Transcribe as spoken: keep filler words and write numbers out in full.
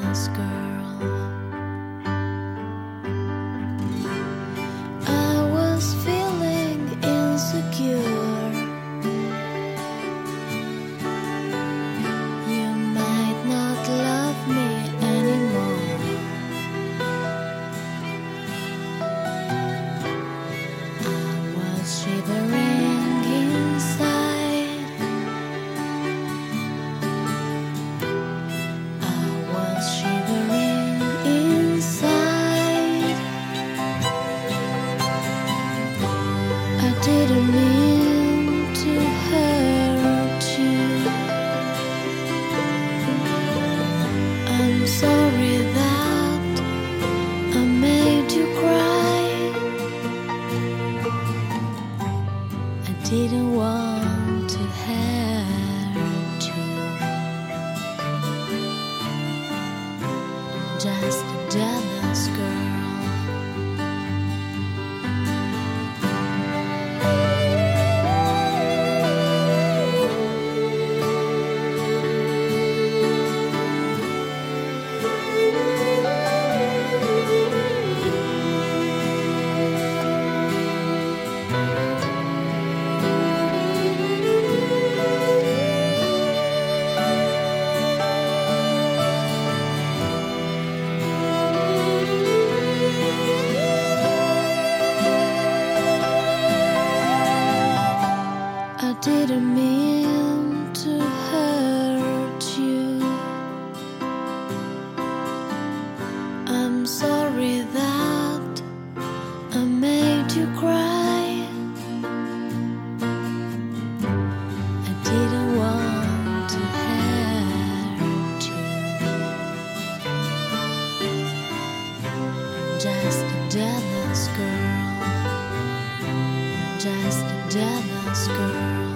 jealous girl. I was feeling insecure. You might not love me anymore. I was shivering inside. I was shivering inside. I didn't mean to hurt you. I'm sorry that I made you cry. I didn't want to hurt you. Just a jealous girl. I didn't mean to hurt you. I'm sorry that I made you cry. I didn't want to hurt you. Just a jealous girl. Just a jealous girl.